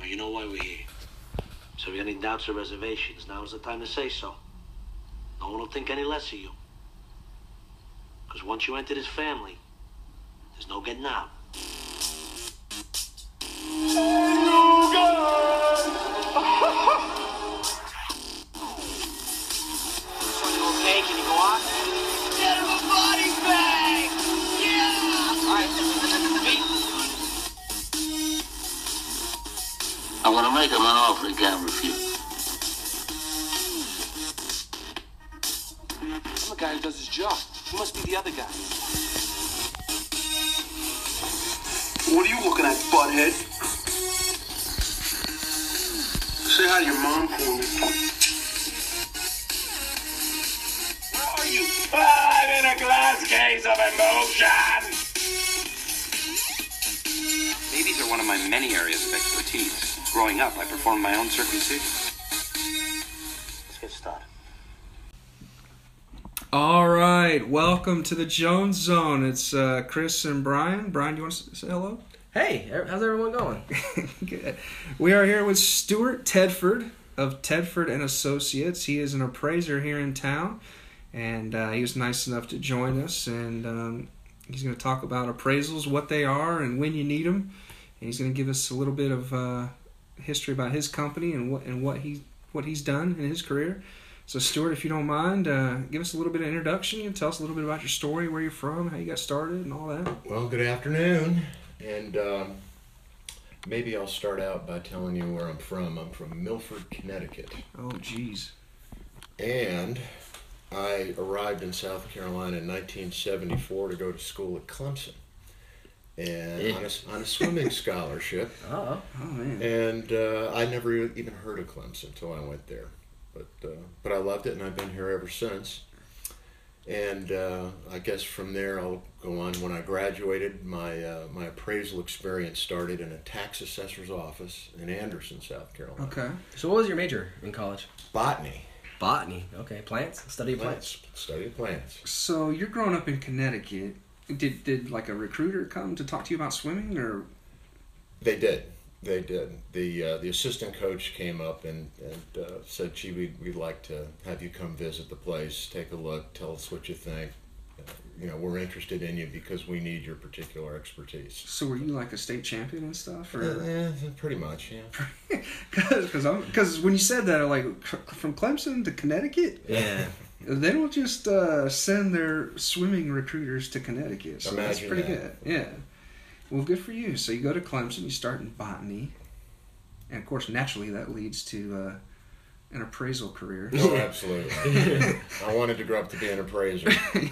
Well, you know why we're here. So if you have any doubts or reservations, now's the time to say so. No one will think any less of you. Because once you enter this family, there's no getting out. Son, you okay? Can you go on? Get him a body bag! Yeah! All right. Meet. I'm gonna make him an offer he can't refuse. I'm the guy who does his job. You must be the other guy. What are you looking at, butthead? Say hi to your mom for me. Where are you? I'm in a glass case of emotion! Babies are one of my many areas of expertise. Growing up, I performed my own circumcision. Let's get started. All right, welcome to the Jones Zone. It's Chris and Brian. Brian, do you want to say hello? Hey, how's everyone going? Good. We are here with Stuart Tedford of Tedford and Associates. He is an appraiser here in town, and he was nice enough to join us. And he's going to talk about appraisals, what they are, and when you need them. And he's going to give us a little bit of history about his company and what he's done in his career. So, Stuart, if you don't mind, give us a little bit of introduction. You tell us a little bit about your story, where you're from, how you got started, and all that. Well, good afternoon, and maybe I'll start out by telling you where I'm from. I'm from Milford, Connecticut, Oh, geez. and I arrived in South Carolina in 1974 to go to school at Clemson, and on a swimming scholarship, Oh, Oh, man. and I never even heard of Clemson until I went there. But I loved it, and I've been here ever since. And I guess from there I'll go on. When I graduated, my appraisal experience started in a tax assessor's office in Anderson, South Carolina. Okay. so what was your major in college? Botany. Botany. Okay, plants. Study of plants. Study of plants. So, you're growing up in Connecticut. Did like a recruiter come to talk to you about swimming, or? They did. They did. The assistant coach came up and said, "Gee, we'd like to have you come visit the place, take a look, tell us what you think. We're interested in you because we need your particular expertise." So, were you like a state champion and stuff, or? Yeah, pretty much, yeah. Because when you said that, I'm like, from Clemson to Connecticut, Yeah. they don't just send their swimming recruiters to Connecticut. So that's Imagine pretty that. good. Yeah. Well, good for you. So you go to Clemson, you start in botany, and of course, naturally, that leads to an appraisal career. Oh, absolutely. I wanted to grow up to be an appraiser.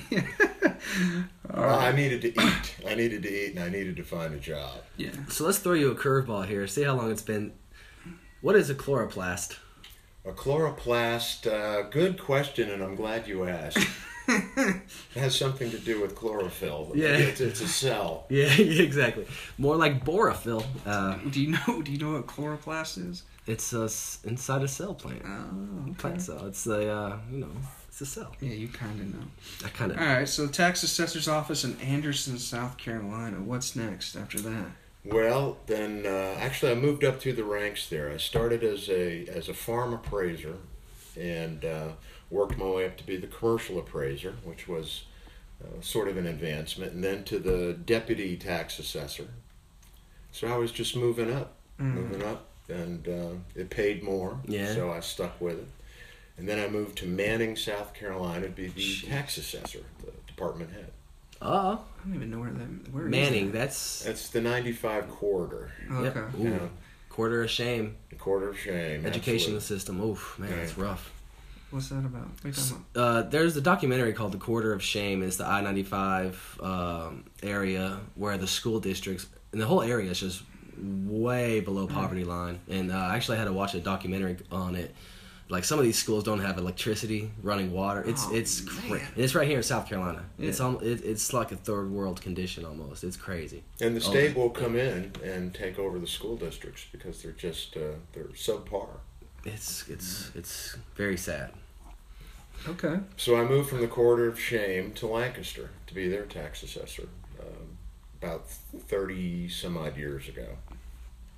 Well, I needed to eat. And I needed to find a job. Yeah. So let's throw you a curveball here. See how long it's been. What is a chloroplast? A chloroplast, good question, and I'm glad you asked. It has something to do with chlorophyll. Yeah. It's a cell. Yeah, exactly. More like borophyll. Do you know what chloroplast is? It's inside a cell plant. Oh, okay. Plant cell. It's it's a cell. Yeah, you kind of know. I kind of. All right. So, tax assessor's office in Anderson, South Carolina. What's next after that? Well, then actually I moved up through the ranks there. I started as a farm appraiser and worked my way up to be the commercial appraiser, which was sort of an advancement, and then to the deputy tax assessor. So I was just moving up, and it paid more, Yeah. so I stuck with it. And then I moved to Manning, South Carolina to be the tax assessor, the department head. Oh, I don't even know where Manning. is that? That's the 95 corridor. Okay. Yep. Ooh, Yeah. quarter of shame. The quarter of shame. Educational absolutely. system. Oof, man, it's rough. What's that about? What are you talking about? There's a documentary called The Quarter of Shame. It's the I-95 area where the school districts, and the whole area is just way below poverty line. And I actually had to watch a documentary on it. Like, some of these schools don't have electricity, running water. It's crazy. And it's right here in South Carolina. Yeah. It's like a third world condition almost. It's crazy. And the state will come in and take over the school districts because they're just they're subpar. It's very sad. Okay. So I moved from the Quarter of Shame to Lancaster to be their tax assessor about 30 some odd years ago.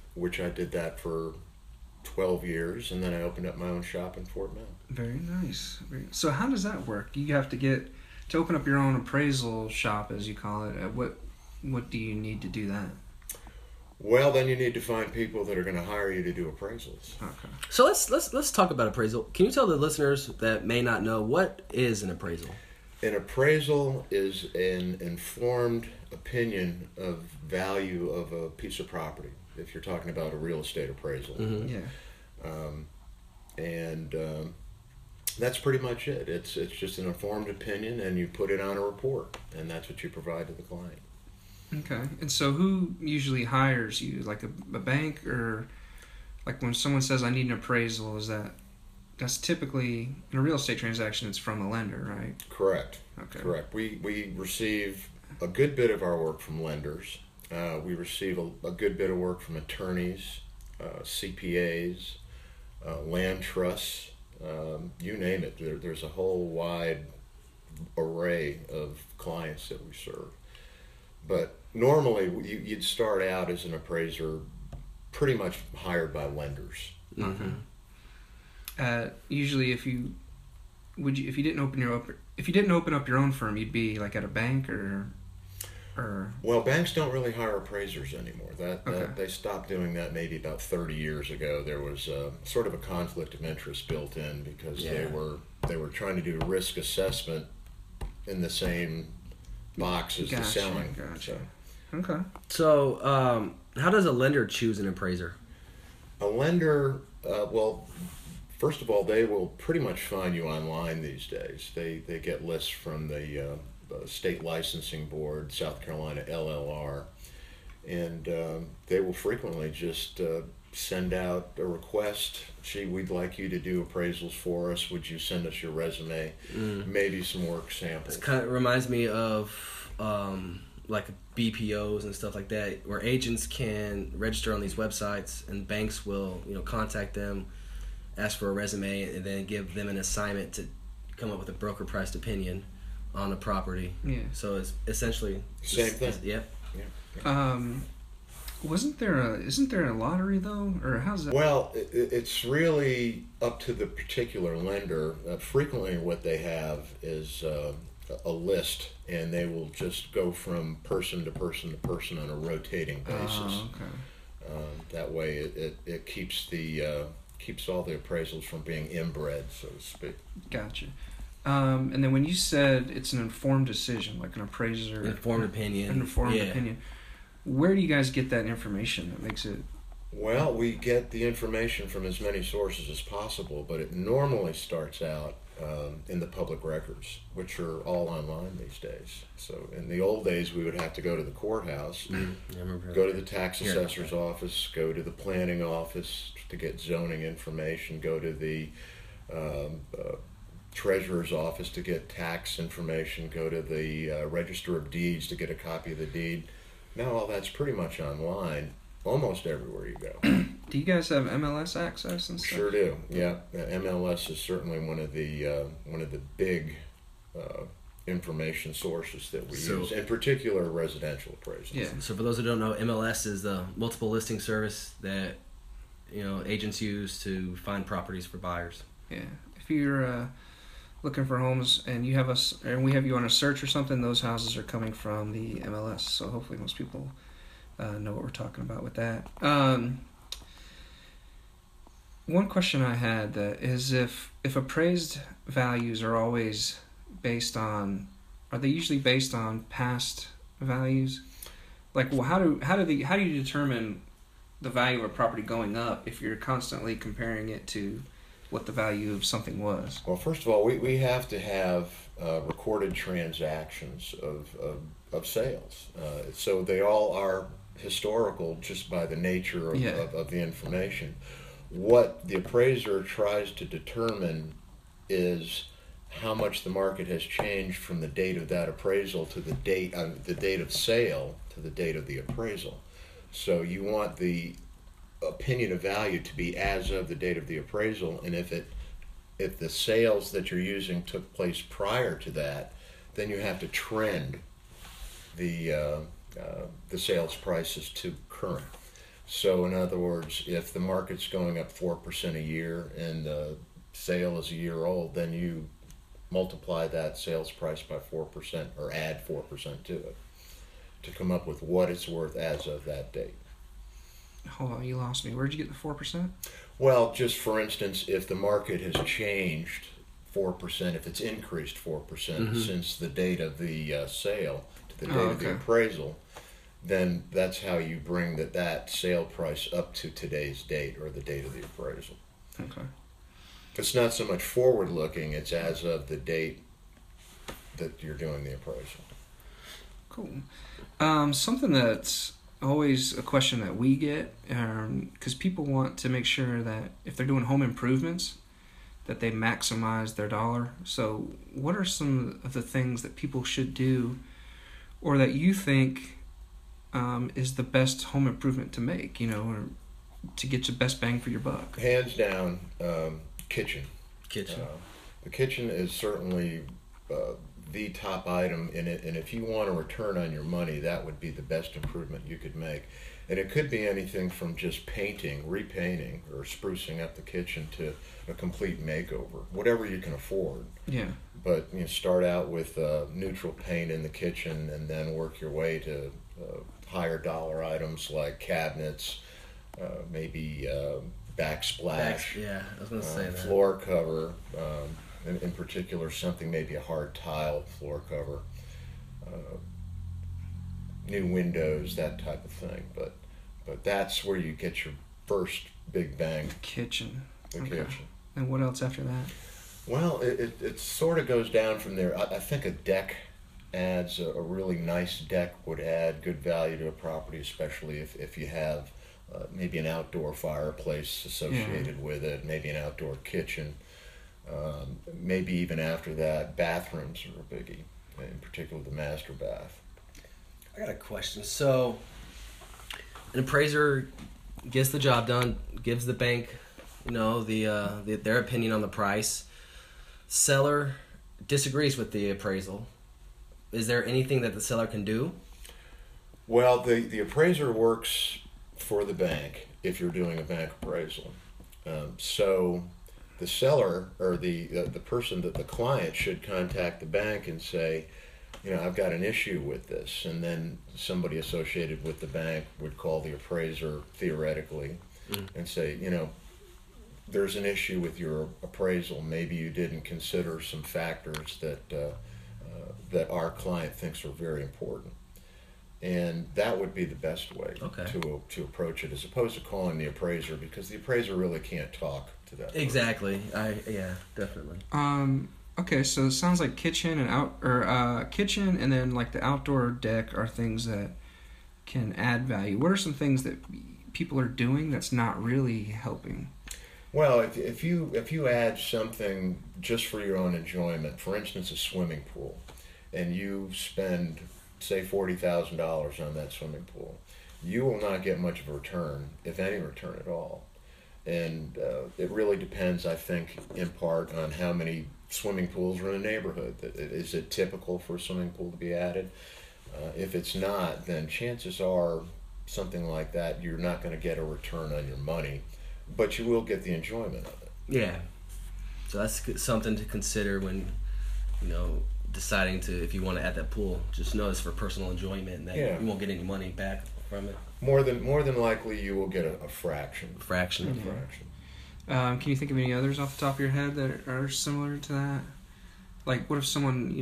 which I did that for 12 years, and then I opened up my own shop in Fort Mill. Very nice. So how does that work? You have to open up your own appraisal shop, as you call it. What do you need to do that? Well, then you need to find people that are going to hire you to do appraisals. Okay. So let's talk about appraisal. Can you tell the listeners that may not know what is an appraisal? An appraisal is an informed opinion of value of a piece of property, if you're talking about a real estate appraisal. Mm-hmm. Yeah. That's pretty much it. It's just an informed opinion, and you put it on a report, and that's what you provide to the client. Okay. And so who usually hires you? Like a bank, or like when someone says I need an appraisal, that's typically in a real estate transaction, it's from a lender, right? Correct. Okay. Correct. We receive a good bit of our work from lenders. We receive a good bit of work from attorneys, CPAs, land trusts, you name it. There's a whole wide array of clients that we serve. But normally you'd start out as an appraiser pretty much hired by lenders. Okay. Usually if you didn't open up your own firm, you'd be like at a bank or Well, banks don't really hire appraisers anymore. Okay. They stopped doing that maybe about 30 years ago. There was sort of a conflict of interest built in because they were trying to do risk assessment in the same box as the selling. Gotcha. Okay. So how does a lender choose an appraiser? A lender, well, first of all, they will pretty much find you online these days. They get lists from the State Licensing Board, South Carolina LLR, and they will frequently just send out a request. Gee, we'd like you to do appraisals for us. Would you send us your resume? Maybe some work samples. It kind of reminds me of like BPOs and stuff like that, where agents can register on these websites and banks will contact them, ask for a resume, and then give them an assignment to come up with a broker priced opinion on the property. Yeah. So it's essentially Same thing. Yep. Isn't there a lottery though, or how's that? Well, it's really up to the particular lender. Frequently what they have is a list, and they will just go from person to person to person on a rotating basis. Oh, okay. That way it keeps all the appraisals from being inbred, so to speak. Gotcha. And then when you said it's an informed decision, like an appraiser... Informed opinion. An informed opinion. Where do you guys get that information that makes it... Well, we get the information from as many sources as possible, but it normally starts out in the public records, which are all online these days. So in the old days, we would have to go to the courthouse, go to the tax assessor's office, go to the planning office to get zoning information, go to the treasurer's office to get tax information, go to the register of deeds to get a copy of the deed. Now all that's pretty much online almost everywhere you go. Do you guys have MLS access and stuff? Sure do. Yeah, MLS is certainly one of the big information sources that we use, in particular residential appraisals. Yeah. So for those who don't know, MLS is the multiple listing service that agents use to find properties for buyers. Yeah. If you're looking for homes and we have you on a search or something, those houses are coming from the MLS. So hopefully most people know what we're talking about with that. One question I had is if appraised values are always are they usually based on past values? Like, well, how do you determine the value of a property going up if you're constantly comparing it to what the value of something was? Well, first of all, we have to have recorded transactions of sales. So they all are historical just by the nature of the information. What the appraiser tries to determine is how much the market has changed from the date of that appraisal to the date of sale to the date of the appraisal. So you want the opinion of value to be as of the date of the appraisal, and if the sales that you're using took place prior to that, then you have to trend the sales prices to current. So in other words, if the market's going up 4% a year and the sale is a year old, then you multiply that sales price by 4% or add 4% to it to come up with what it's worth as of that date. Hold on, you lost me. Where'd you get the 4%? Well, just for instance, if the market has changed 4%, if it's increased 4% since the date of the sale to the date of the appraisal, then that's how you bring that sale price up to today's date or the date of the appraisal. Okay. It's not so much forward looking, it's as of the date that you're doing the appraisal. Cool. Something that's always a question that we get, because people want to make sure that if they're doing home improvements, that they maximize their dollar. So what are some of the things that people should do, or that you think is the best home improvement to make, or to get your best bang for your buck? Hands down, kitchen. Kitchen. The kitchen is certainly the top item in it, and if you want a return on your money, that would be the best improvement you could make. And it could be anything from just painting, repainting, or sprucing up the kitchen to a complete makeover, whatever you can afford. Yeah. But start out with neutral paint in the kitchen and then work your way to higher dollar items like cabinets, maybe backsplash. Yeah, I was going to say that. Floor cover, in particular something, maybe a hard tile floor cover, new windows, that type of thing. But that's where you get your first big bang. Kitchen. The kitchen. And what else after that? Well, it sort of goes down from there. I think a deck adds a really nice deck would add good value to a property, especially if you have maybe an outdoor fireplace associated with it, maybe an outdoor kitchen. Maybe even after that, bathrooms are a biggie, in particular the master bath. I got a question. So, an appraiser gets the job done, gives the bank, their opinion on the price. Seller disagrees with the appraisal. Is there anything that the seller can do? Well, the appraiser works for the bank if you're doing a bank appraisal. So the seller or the person, that the client should contact the bank and say, I've got an issue with this. And then somebody associated with the bank would call the appraiser theoretically and say, there's an issue with your appraisal. Maybe you didn't consider some factors that our client thinks are very important. And that would be the best way to approach it, as opposed to calling the appraiser, because the appraiser really can't talk to that person. Exactly. Yeah, definitely. Okay, so it sounds like kitchen and kitchen and then like the outdoor deck are things that can add value. What are some things that people are doing that's not really helping? Well, if you add something just for your own enjoyment, for instance, a swimming pool, and you spend, say, $40,000 on that swimming pool, you will not get much of a return, if any return at all. And it really depends, I think, in part on how many swimming pools are in a neighborhood. Is it typical for a swimming pool to be added? If it's not, then chances are something like that, you're not going to get a return on your money, but you will get the enjoyment of it. Yeah. So that's something to consider when, deciding if you want to add that pool. Just know it's for personal enjoyment, and that you won't get any money back from it. More than likely, you will get a fraction. Fraction. Can you think of any others off the top of your head that are similar to that? Like, what if someone,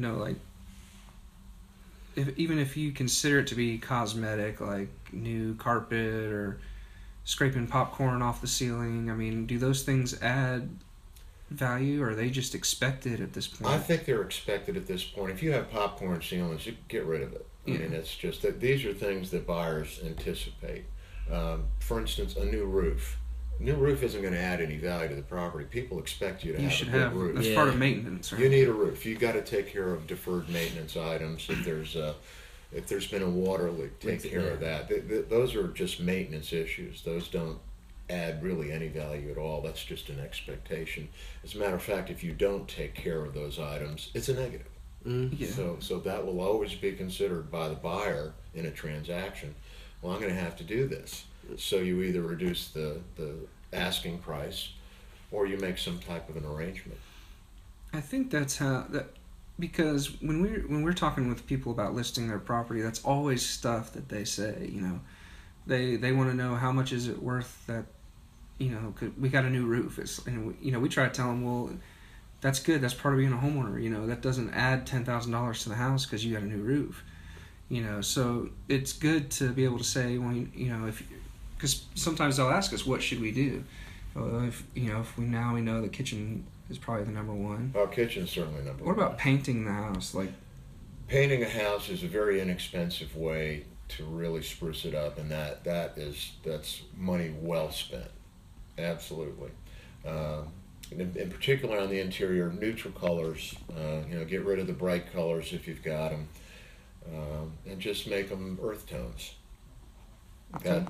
even if you consider it to be cosmetic, like new carpet or scraping popcorn off the ceiling, I mean, do those things add value, or are they just expected at this point? I think they're expected at this point. If you have popcorn ceilings, you get rid of it. I mean, it's just that these are things that buyers anticipate. For instance, a new roof. New roof isn't going to add any value to the property. People expect you to have a good roof. That's part of maintenance, right? You need a roof. You got to take care of deferred maintenance items. If there's been a water leak, take care of that. Those are just maintenance issues. Those don't add really any value at all. That's just an expectation. As a matter of fact, if you don't take care of those items, it's a negative. So that will always be considered by the buyer in a transaction. Well, I'm going to have to do this. So you either reduce the asking price, or you make some type of an arrangement. I think that's how that, because when we're talking with people about listing their property, that's always stuff that they say. You know, they want to know how much is it worth that. You know, we got a new roof. We try to tell them, well, that's good. That's part of being a homeowner. You know, that doesn't add $10,000 to the house because you got a new roof. You know, so it's good to be able to say, well, you know, because sometimes they'll ask us, what should we do? If we know the kitchen is probably the number one. Well, kitchen's certainly number one. What about painting the house? Like, painting a house is a very inexpensive way to really spruce it up, and that's money well spent. Absolutely. In particular on the interior, neutral colors. Get rid of the bright colors if you've got them, and just make them earth tones. Okay.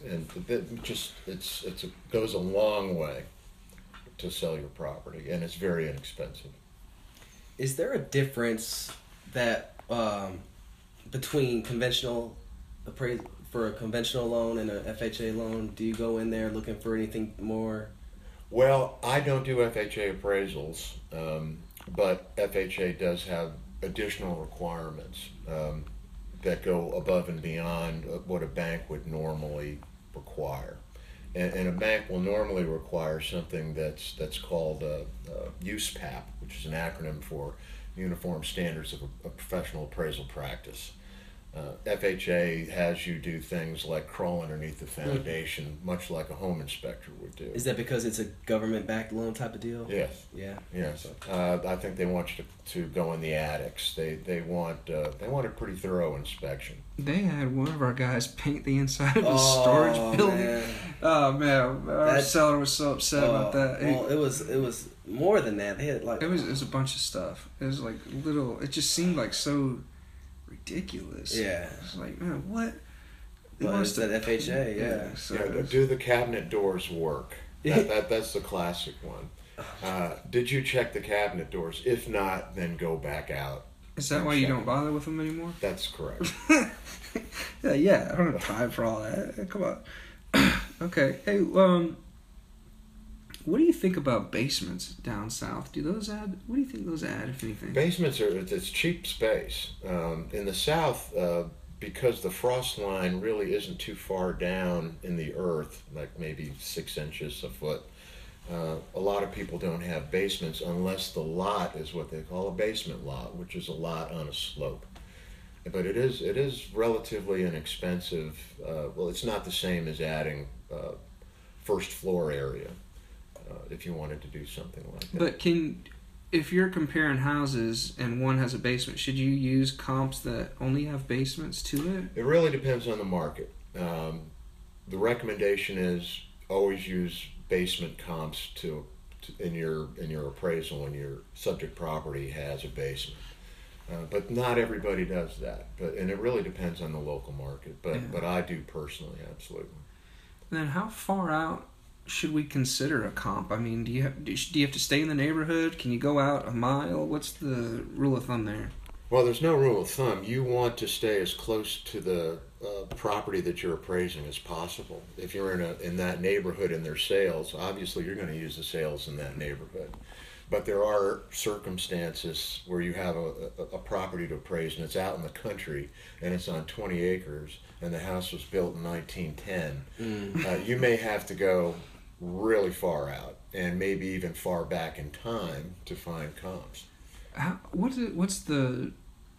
It goes a long way to sell your property, and it's very inexpensive. Is there a difference that between conventional appraisal for a conventional loan and a FHA loan? Do you go in there looking for anything more? Well, I don't do FHA appraisals, but FHA does have additional requirements that go above and beyond what a bank would normally require. And a bank will normally require something that's called USPAP, which is an acronym for Uniform Standards of Professional Appraisal Practice. FHA has you do things like crawl underneath the foundation, much like a home inspector would do. Is that because it's a government-backed loan type of deal? Yes. Yeah. Yes. I think they want you to go in the attics. They want a pretty thorough inspection. they had one of our guys paint the inside of a storage building. Man. Oh man, our seller was so upset about that. Well, it was more than that. They had like it was a bunch of stuff. It was like little. It just seemed like so ridiculous. Yeah. It's like, man, what? Well, it's that FHA, yeah. So Yeah, do the cabinet doors work? That's the classic one. Did you check the cabinet doors? If not, then go back out. Is that why you don't bother with them anymore? That's correct. Yeah, I don't have time for all that. Come on. Okay, hey, what do you think about basements down south? Do those add? What do you think those add, if anything? Basements it's cheap space. In the south, because the frost line really isn't too far down in the earth, like maybe 6 inches a foot. A lot of people don't have basements unless the lot is what they call a basement lot, which is a lot on a slope. But it is relatively inexpensive. Well, it's not the same as adding first floor area if you wanted to do something like that. But if you're comparing houses and one has a basement, should you use comps that only have basements to it? It really depends on the market. The recommendation is always use basement comps in your appraisal when your subject property has a basement. But not everybody does that. And it really depends on the local market. But I do personally, absolutely. Then how far out should we consider a comp? I mean, do you have to stay in the neighborhood? Can you go out a mile? What's the rule of thumb there? Well, there's no rule of thumb. You want to stay as close to the property that you're appraising as possible. If you're in that neighborhood and there's sales, obviously you're going to use the sales in that neighborhood. But there are circumstances where you have a property to appraise and it's out in the country and it's on 20 acres and the house was built in 1910. You may have to go really far out and maybe even far back in time to find comps. What's the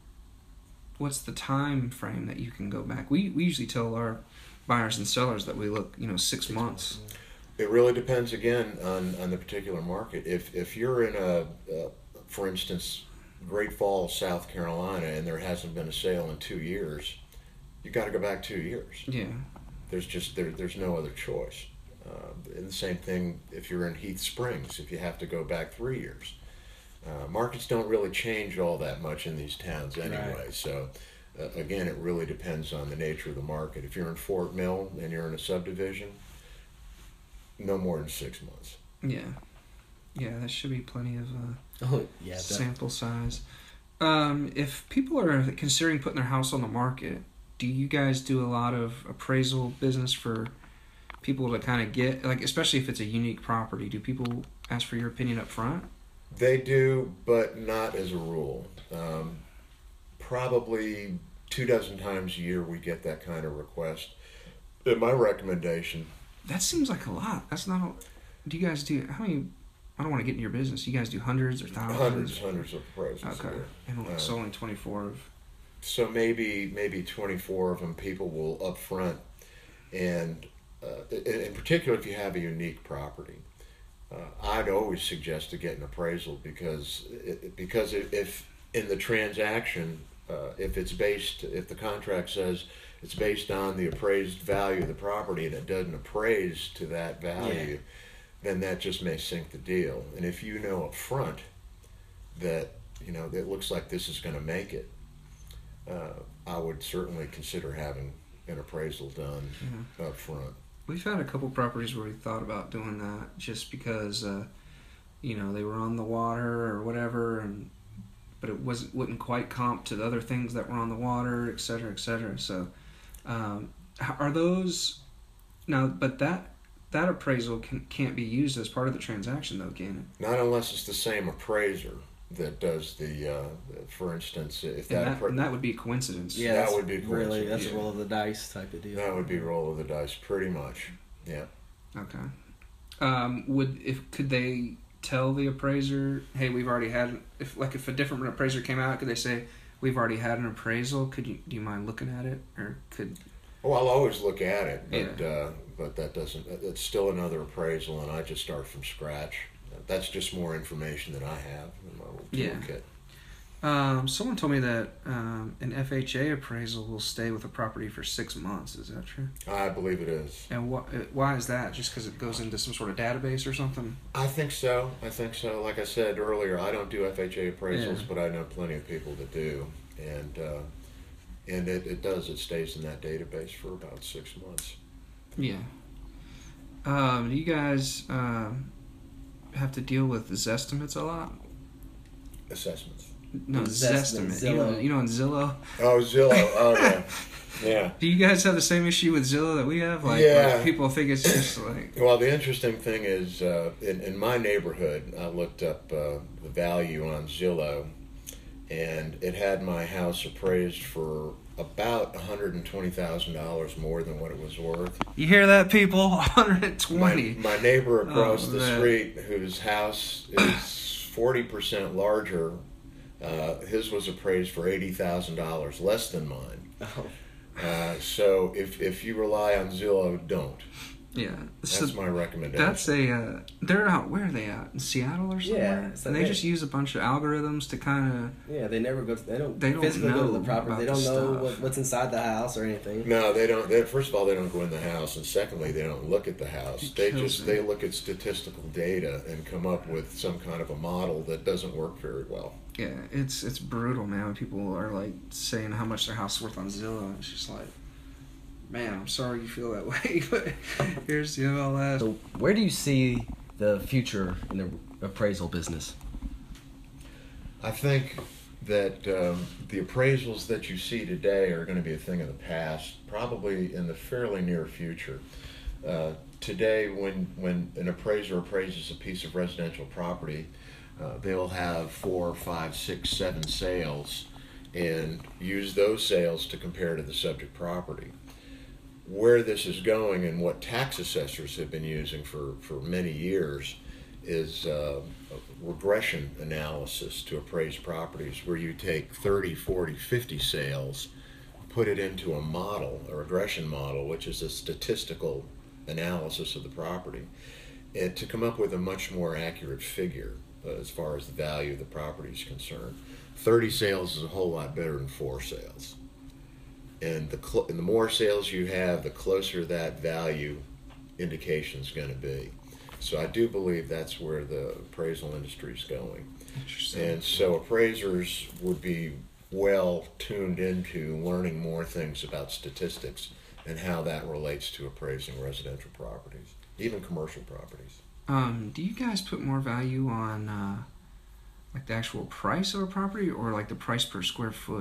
time frame that you can go back? We usually tell our buyers and sellers that we look 6 months. It really depends again on the particular market. If you're in for instance, Great Falls, South Carolina, and there hasn't been a sale in 2 years, you got to go back 2 years. Yeah. There's no other choice. And the same thing if you're in Heath Springs, if you have to go back 3 years. Markets don't really change all that much in these towns anyway. Right. So again, it really depends on the nature of the market. If you're in Fort Mill and you're in a subdivision, no more than 6 months. Yeah, that should be plenty of sample size. If people are considering putting their house on the market, do you guys do a lot of appraisal business for people to kind of get, like, especially if it's a unique property? Do people ask for your opinion up front? They do, but not as a rule. Probably 24 times a year we get that kind of request. And my recommendation... That seems like a lot. That's not... Do you guys do... How many... I don't want to get into your business. You guys do hundreds or thousands? Hundreds of appraisals. Okay. And it's only 24 of... So maybe 24 of them people will up front. And in particular, if you have a unique property, I'd always suggest to get an appraisal because if in the transaction, if the contract says it's based on the appraised value of the property and it doesn't appraise to that value, then that just may sink the deal. And if you know up front that it looks like this is going to make it, I would certainly consider having an appraisal done up front. We've had a couple properties where we thought about doing that just because, they were on the water or whatever, but it wouldn't quite comp to the other things that were on the water, et cetera, et cetera. So, are those now? But that appraisal can't be used as part of the transaction, though, can it? Not unless it's the same appraiser that does the. For instance, if that would be a coincidence. Yeah, that would be a coincidence. Really, that's a roll of the dice type of deal. That would be roll of the dice, pretty much. Yeah. Okay. Could they tell the appraiser, hey, we've already had, if a different appraiser came out, could they say, we've already had an appraisal, do you mind looking at it? Or could... Well, I'll always look at it, but that doesn't, it's still another appraisal, and I just start from scratch. That's just more information that I have in my little toolkit. Someone told me that an FHA appraisal will stay with a property for 6 months. Is that true? I believe it is. And why is that? Just because it goes into some sort of database or something? I think so. Like I said earlier, I don't do FHA appraisals, but I know plenty of people that do. And it does. It stays in that database for about 6 months. Yeah. Do you guys have to deal with Zestimates a lot? Assessments. No, Zestimate. You know on Zillow? Oh, Zillow. Oh, yeah. Yeah. Do you guys have the same issue with Zillow that we have? Like people think it's just like... Well, the interesting thing is, in my neighborhood, I looked up the value on Zillow, and it had my house appraised for about $120,000 more than what it was worth. You hear that, people? 120. My neighbor across the street, whose house is 40% larger, his was appraised for $80,000, less than mine. Oh. So if you rely on Zillow, don't. Yeah, that's my recommendation. That's they're out. Where are they at? In Seattle or somewhere? Yeah, and they just use a bunch of algorithms to kind of. Yeah, they never go. They don't physically know go to the property. They don't know what's inside the house or anything. No, they don't. First of all, they don't go in the house, and secondly, they don't look at the house. They look at statistical data and come up with some kind of a model that doesn't work very well. Yeah, it's brutal, man. When people are like saying how much their house is worth on Zillow, it's just like, man, I'm sorry you feel that way, but here's the MLS. So where do you see the future in the appraisal business? I think that the appraisals that you see today are going to be a thing of the past, probably in the fairly near future. Today, when an appraiser appraises a piece of residential property, they'll have 4, 5, 6, 7 sales and use those sales to compare to the subject property. Where this is going and what tax assessors have been using for many years is regression analysis to appraise properties, where you take 30, 40, 50 sales, put it into a model, a regression model, which is a statistical analysis of the property, and to come up with a much more accurate figure as far as the value of the property is concerned. 30 sales is a whole lot better than 4 sales. And the more sales you have, the closer that value indication is going to be. So I do believe that's where the appraisal industry is going. Interesting. And so appraisers would be well tuned into learning more things about statistics and how that relates to appraising residential properties, even commercial properties. Do you guys put more value on like the actual price of a property, or like the price per square foot?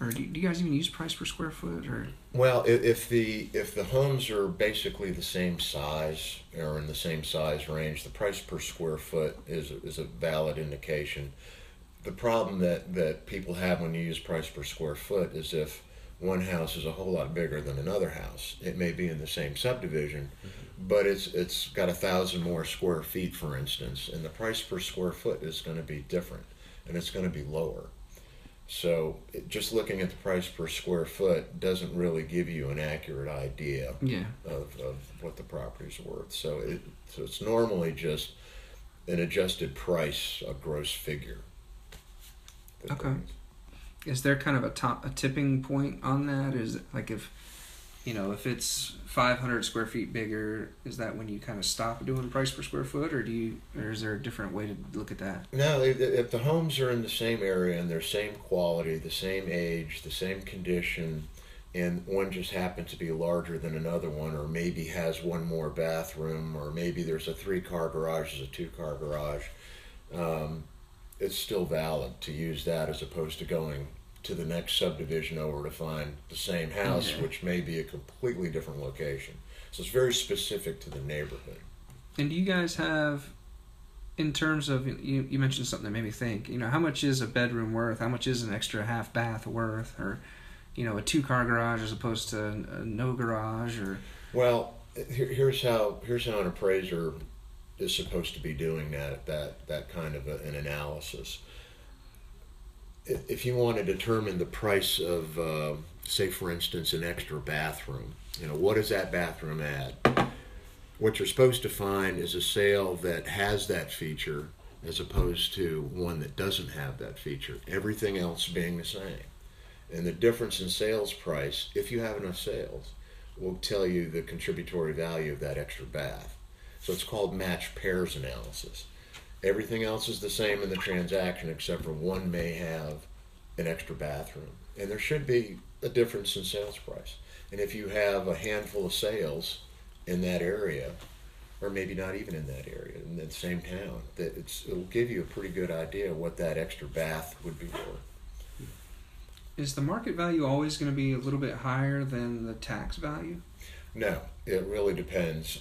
Or do you guys even use price per square foot? Or Well, if the homes are basically the same size or in the same size range, the price per square foot is a valid indication. The problem that people have when you use price per square foot is if one house is a whole lot bigger than another house. It may be in the same subdivision, but it's got 1,000 more square feet, for instance, and the price per square foot is going to be different, and it's going to be lower. So just looking at the price per square foot doesn't really give you an accurate idea of what the property's worth. So it's normally just an adjusted price, a gross figure. Okay. Is there kind of a tipping point on that? Is it like if it's 500 square feet bigger, is that when you kind of stop doing price per square foot, or is there a different way to look at that? No, if the homes are in the same area and they're same quality, the same age, the same condition, and one just happens to be larger than another one, or maybe has one more bathroom, or maybe there's a 3-car garage, there's a 2-car garage, it's still valid to use that as opposed to going to the next subdivision over to find the same house, which may be a completely different location. So it's very specific to the neighborhood. And do you guys have, in terms of, you mentioned something that made me think, how much is a bedroom worth? How much is an extra half bath worth? Or, a 2-car garage as opposed to a no garage? Or Well, here's how an appraiser is supposed to be doing that kind of an analysis. If you want to determine the price of, say, for instance, an extra bathroom, what does that bathroom add? What you're supposed to find is a sale that has that feature as opposed to one that doesn't have that feature, everything else being the same. And the difference in sales price, if you have enough sales, will tell you the contributory value of that extra bath. So it's called match pairs analysis. Everything else is the same in the transaction except for one may have an extra bathroom. And there should be a difference in sales price. And if you have a handful of sales in that area, or maybe not even in that area, in the same town, it'll give you a pretty good idea of what that extra bath would be worth. Is the market value always going to be a little bit higher than the tax value? No, it really depends.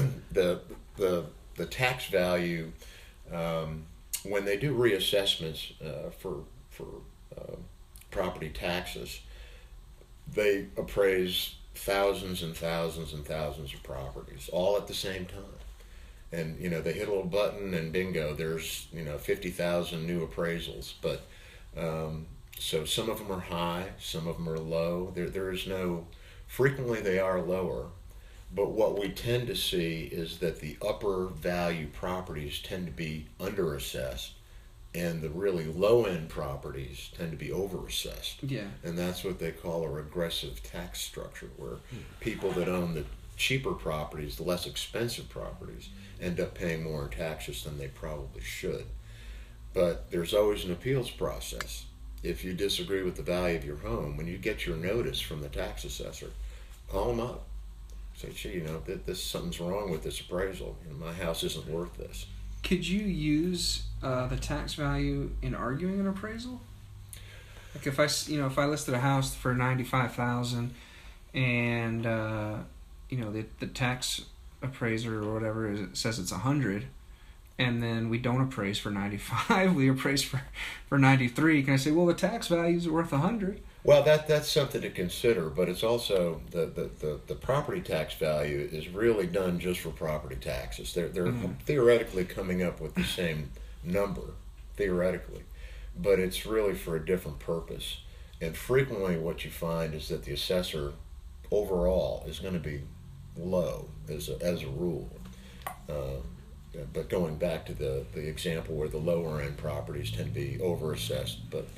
The tax value, when they do reassessments for property taxes, they appraise thousands and thousands and thousands of properties all at the same time. And they hit a little button and bingo, there's 50,000 new appraisals. But so some of them are high, some of them are low. There is no, frequently they are lower. But what we tend to see is that the upper value properties tend to be underassessed, and the really low-end properties tend to be overassessed. Yeah. And that's what they call a regressive tax structure, where people that own the cheaper properties, the less expensive properties, end up paying more in taxes than they probably should. But there's always an appeals process. If you disagree with the value of your home, when you get your notice from the tax assessor, call them up. Say, gee, something's wrong with this appraisal. My house isn't worth this. Could you use the tax value in arguing an appraisal? Like if I listed a house for $95,000, and the tax appraiser or whatever says it's $100, and then we don't appraise for $95, we appraise for $93. Can I say, well, the tax value is worth $100? Well, that's something to consider, but it's also the property tax value is really done just for property taxes. They're theoretically coming up with the same number, theoretically, but it's really for a different purpose. And frequently what you find is that the assessor overall is going to be low as a rule. But going back to the example where the lower end properties tend to be overassessed, but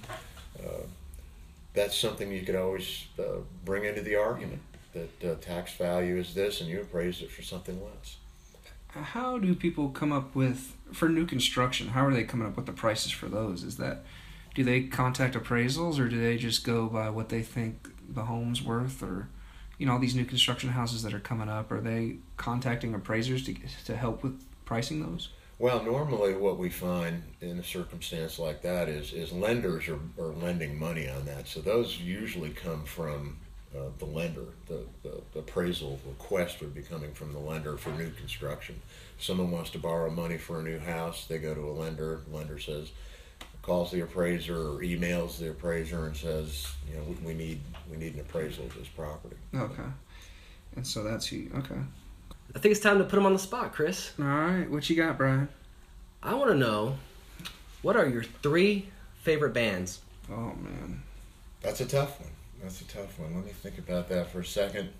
that's something you could always bring into the argument, that tax value is this and you appraised it for something less. How do people come up with, for new construction, how are they coming up with the prices for those? Do they contact appraisals, or do they just go by what they think the home's worth? Or, all these new construction houses that are coming up, are they contacting appraisers to help with pricing those? Well, normally what we find in a circumstance like that is lenders are lending money on that. So those usually come from the lender. The appraisal request would be coming from the lender for new construction. Someone wants to borrow money for a new house, they go to a lender. The lender says, calls the appraiser or emails the appraiser and says, we need an appraisal of this property. Okay. And so that's you. Okay. I think it's time to put him on the spot, Chris. All right. What you got, Brian? I want to know, what are your 3 favorite bands? Oh, man. That's a tough one. Let me think about that for a second.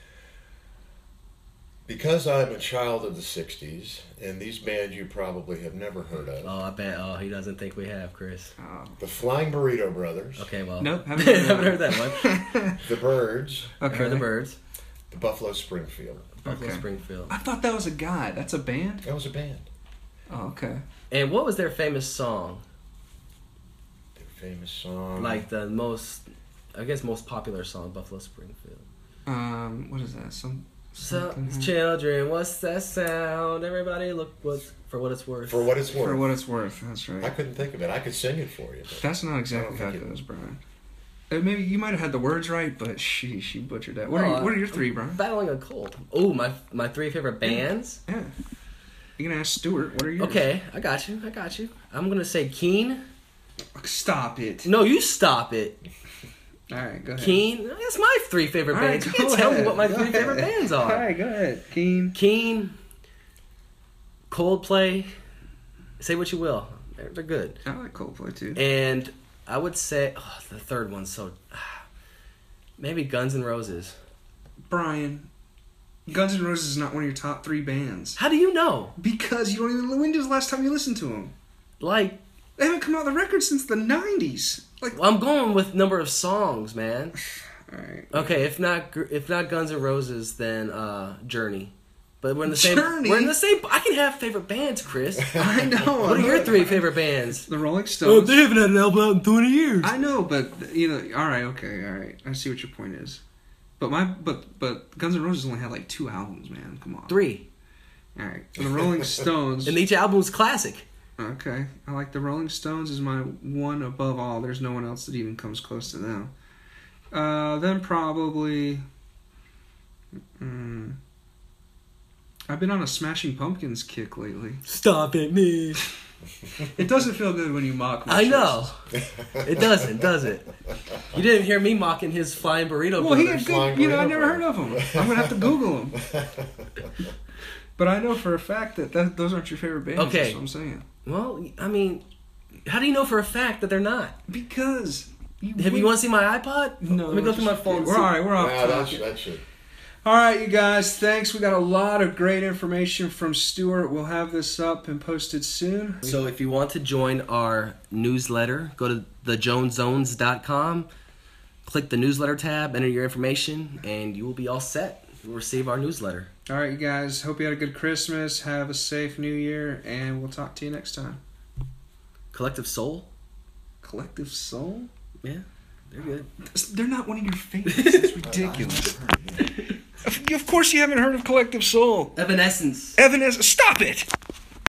Because I'm a child of the 60s, and these bands you probably have never heard of. Oh, I bet. Oh, he doesn't think we have, Chris. The Flying Burrito Brothers. Okay, well. Nope. Haven't heard that one. The Byrds. Okay. The Byrds. The Buffalo Springfield. Buffalo Springfield. I thought that was a guy. That's a band? That was a band. Oh, okay. And what was their famous song? Their famous song. Like the most popular song, Buffalo Springfield. What is that? So, children, what's that sound? Everybody look for what it's worth. For what it's worth. For what it's worth. That's right. I couldn't think of it. I could sing it for you. But that's not exactly how it goes, Brian. Maybe you might have had the words right, but she butchered that. What are your 3, Brian? I'm battling a cold. Oh, my 3 favorite bands? Yeah. You're going to ask Stuart. What are yours? Okay, I got you. I'm going to say Keane. Stop it. No, you stop it. All right, go ahead. Keane. That's my 3 favorite bands. Right, you can't tell me what my 3 favorite bands are. All right, go ahead. Keane. Coldplay. Say what you will. They're good. I like Coldplay, too. And I would say, the third one's so... maybe Guns N' Roses. Brian, Guns N' Roses is not one of your top 3 bands. How do you know? Because you don't even... When was the last time you listened to them? Like... They haven't come out with a record since the 90s. Like, well, I'm going with number of songs, man. all right. Okay, if not Guns N' Roses, then Journey. But we're in the same. Journey? We're in the same. I can have favorite bands, Chris. I know. What are your 3 favorite bands? The Rolling Stones. they haven't had an album out in 20 years. I know, but all right, okay, all right. I see what your point is. But but Guns N' Roses only had like 2 albums, man. Come on. 3. All right. The Rolling Stones. And each album's classic. Okay. I like the Rolling Stones is my one above all. There's no one else that even comes close to them. Then probably... I've been on a Smashing Pumpkins kick lately. Stop it, me. It doesn't feel good when you mock my I know. choices. It doesn't, does it? You didn't hear me mocking his Flying Burrito Well, he Brothers. had good... I never heard of him. I'm going to have to Google him. But I know for a fact that those aren't your favorite bands. Okay. That's what I'm saying. Well, I mean, how do you know for a fact that they're not? Because... You want to see my iPod? No. Let me go through my phone. We're all right. We're off Yeah, topic. that should. All right, you guys. Thanks. We got a lot of great information from Stuart. We'll have this up and posted soon. So if you want to join our newsletter, go to thejonezones.com, click the newsletter tab, enter your information, and you will be all set. You'll receive our newsletter. All right, you guys. Hope you had a good Christmas. Have a safe New Year, and we'll talk to you next time. Collective Soul? Collective Soul? Yeah, they're good. They're not one of your favorites. It's ridiculous. Of course you haven't heard of Collective Soul. Evanescence. Stop it!